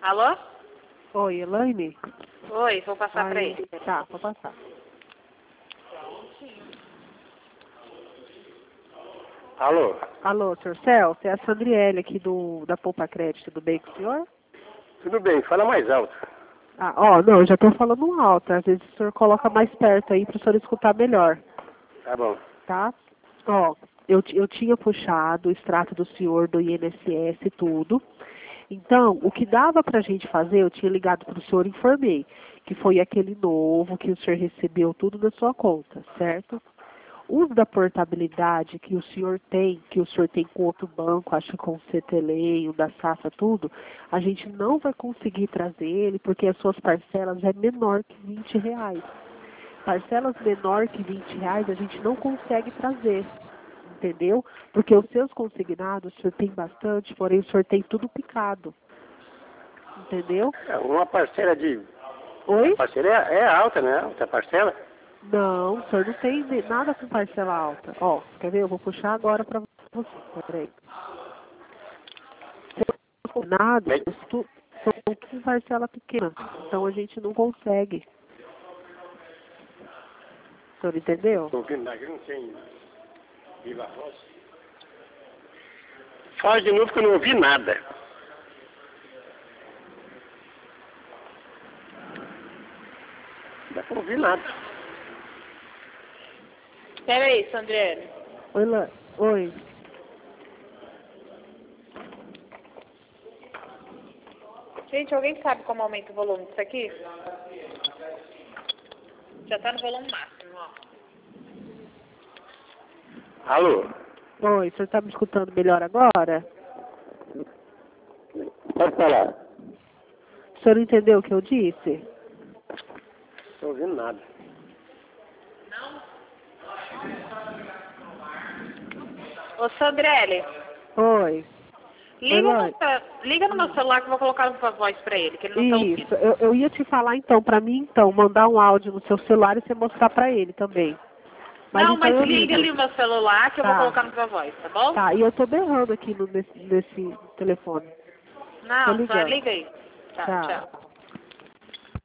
Alô? Oi, Elaine? Oi, vou passar pra ele. Tá, vou passar. Alô? Alô, senhor Celso, é a Sandriele aqui da Poupa Crédito, tudo bem com o senhor? Tudo bem, fala mais alto. Não, eu já estou falando alto, às vezes o senhor coloca mais perto aí para o senhor escutar melhor, Tá bom. tá? Eu tinha puxado o extrato do senhor do INSS e tudo. Então, o que dava para a gente fazer, eu tinha ligado para o senhor e informei, que foi aquele novo que o senhor recebeu tudo na sua conta, certo? O da portabilidade que o senhor tem com outro banco, acho que com o CTLE, o da Safra, tudo, a gente não vai conseguir trazer ele porque as suas parcelas é menor que R$20. Parcelas menor que R$20 a gente não consegue trazer, entendeu? Porque os seus consignados, o senhor tem bastante, porém o senhor tem tudo picado, entendeu? Uma parcela de... Oi? A parcela é alta, né? Alta parcela. Não, o senhor não tem nada com parcela alta. Quer ver? Eu vou puxar agora para você. Peraí. Seus consignados são com parcela pequena, então a gente não consegue. O senhor entendeu? Estou ouvindo aqui, não tem viva voz. Fala de novo que eu não ouvi nada. Não dá pra ouvir nada. Pera aí, Sandriele. Oi. Gente, alguém sabe como aumenta o volume disso aqui? Já tá no volume máximo, ó. Alô? Oi, o senhor está me escutando melhor agora? Pode falar. O senhor entendeu o que eu disse? Não estou ouvindo nada. Ô, Sandriele, Oi. liga no meu celular que eu vou colocar uma voz pra ele, que ele não tá ouvindo. Isso, eu ia te falar então, para mim então, mandar um áudio no seu celular e você mostrar para ele também. Mas Não, então mas eu liga ligo. ali o meu celular que eu vou Tá. colocar no sua voz, tá bom? Tá, e eu tô berrando aqui nesse telefone. Tô Não, só ligando. liga aí. Tá, Tá. tchau.